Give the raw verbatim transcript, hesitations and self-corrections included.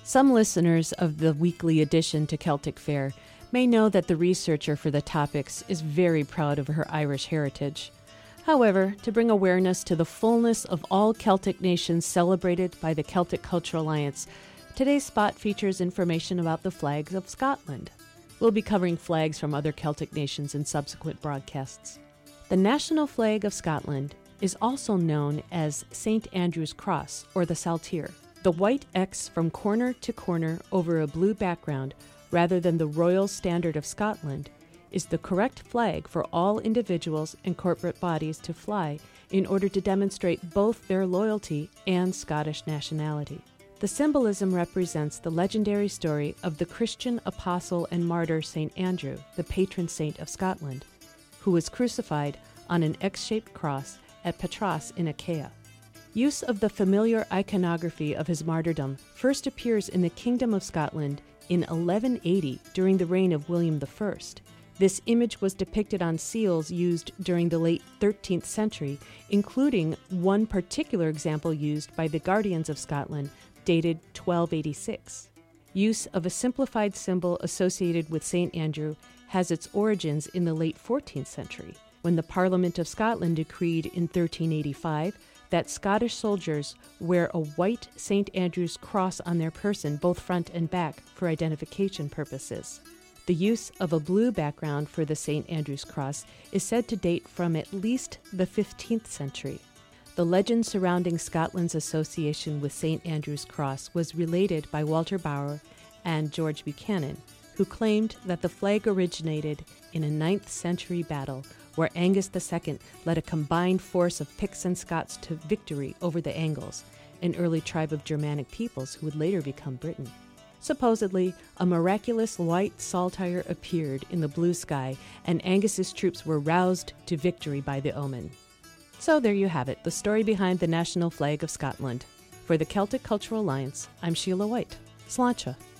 Some listeners of the weekly edition to Celtic Fare may know that the researcher for the topics is very proud of her Irish heritage. However, to bring awareness to the fullness of all Celtic nations celebrated by the Celtic Cultural Alliance, today's spot features information about the flags of Scotland. We'll be covering flags from other Celtic nations in subsequent broadcasts. The national flag of Scotland is also known as Saint Andrew's Cross, or the Saltire. The white X from corner to corner over a blue background, rather than the Royal Standard of Scotland, is the correct flag for all individuals and corporate bodies to fly in order to demonstrate both their loyalty and Scottish nationality. The symbolism represents the legendary story of the Christian apostle and martyr Saint Andrew, the patron saint of Scotland, who was crucified on an X-shaped cross at Patras in Achaia. Use of the familiar iconography of his martyrdom first appears in the Kingdom of Scotland in eleven eighty during the reign of William the First. This image was depicted on seals used during the late thirteenth century, including one particular example used by the Guardians of Scotland, dated twelve eighty-six. Use of a simplified symbol associated with Saint Andrew has its origins in the late fourteenth century, when the Parliament of Scotland decreed in thirteen eighty-five that Scottish soldiers wear a white Saint Andrew's cross on their person, both front and back, for identification purposes. The use of a blue background for the Saint Andrew's cross is said to date from at least the fifteenth century. The legend surrounding Scotland's association with Saint Andrew's Cross was related by Walter Bower and George Buchanan, who claimed that the flag originated in a ninth century battle where Angus the Second led a combined force of Picts and Scots to victory over the Angles, an early tribe of Germanic peoples who would later become Britain. Supposedly, a miraculous white saltire appeared in the blue sky, and Angus's troops were roused to victory by the omen. So there you have it, the story behind the national flag of Scotland. For the Celtic Cultural Alliance, I'm Sheila White. Sláinte.